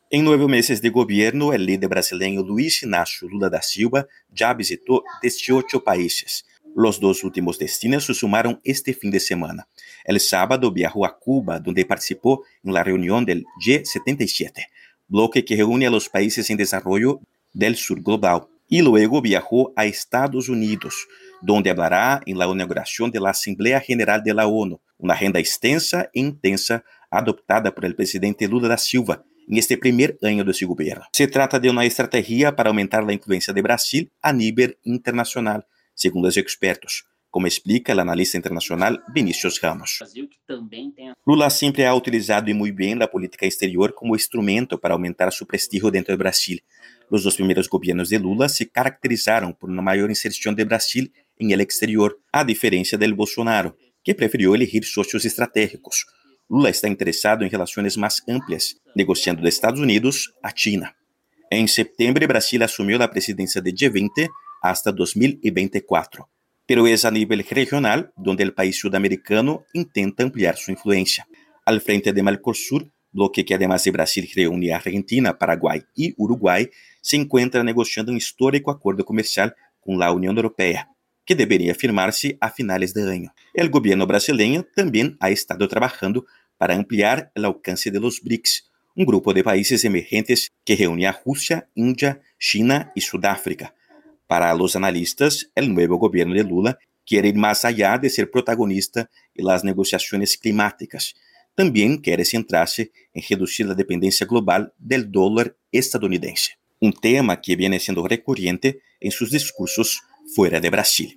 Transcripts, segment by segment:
En 9 meses de gobierno, el líder brasileño Luiz Inácio Lula da Silva ya visitó 18 países. Los dos últimos destinos se sumaron este fin de semana. El sábado viajó a Cuba, donde participó en la reunión del G77, bloque que reúne a los países en desarrollo del sur global. Y luego viajó a Estados Unidos, donde hablará en la inauguración de la Asamblea General de la ONU, una agenda extensa e intensa adoptada por el presidente Lula da Silva en este primer año de su gobierno. Se trata de una estrategia para aumentar la influencia de Brasil a nivel internacional, según los expertos, como explica el analista internacional Vinícius Ramos. Lula siempre ha utilizado y muy bien la política exterior como instrumento para aumentar su prestigio dentro de Brasil. Los dos primeros gobiernos de Lula se caracterizaron por una mayor inserción de Brasil en el exterior, a diferencia del Bolsonaro, que prefirió elegir socios estratégicos. Lula está interesado en relaciones más amplias, negociando de Estados Unidos a China. En septiembre, Brasil asumió la presidencia de G20 hasta 2024, pero es a nivel regional donde el país sudamericano intenta ampliar su influencia. Al frente de Mercosur, bloque que además de Brasil reúne a Argentina, Paraguay y Uruguay, se encuentra negociando un histórico acuerdo comercial con la Unión Europea, que debería firmarse a finales de año. El gobierno brasileño también ha estado trabajando para ampliar el alcance de los BRICS, un grupo de países emergentes que reúne a Rusia, India, China y Sudáfrica. Para los analistas, el nuevo gobierno de Lula quiere ir más allá de ser protagonista en las negociaciones climáticas. También quiere centrarse en reducir la dependencia global del dólar estadounidense, un tema que viene siendo recurrente en sus discursos fuera de Brasil.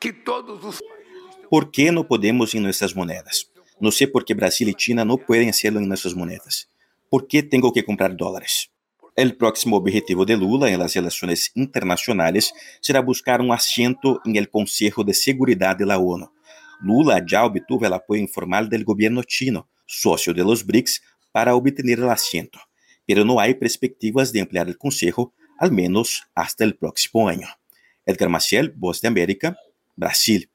¿Por qué no podemos en nuestras monedas? No sé por qué Brasil y China no pueden hacerlo en nuestras monedas. ¿Por qué tengo que comprar dólares? El próximo objetivo de Lula en las relaciones internacionales será buscar un asiento en el Consejo de Seguridad de la ONU. Lula ya obtuvo el apoyo informal del gobierno chino, socio de los BRICS, para obtener el asiento, pero no hay perspectivas de ampliar el Consejo, al menos hasta el próximo año. Edgar Maciel, Voz de América, Brasil.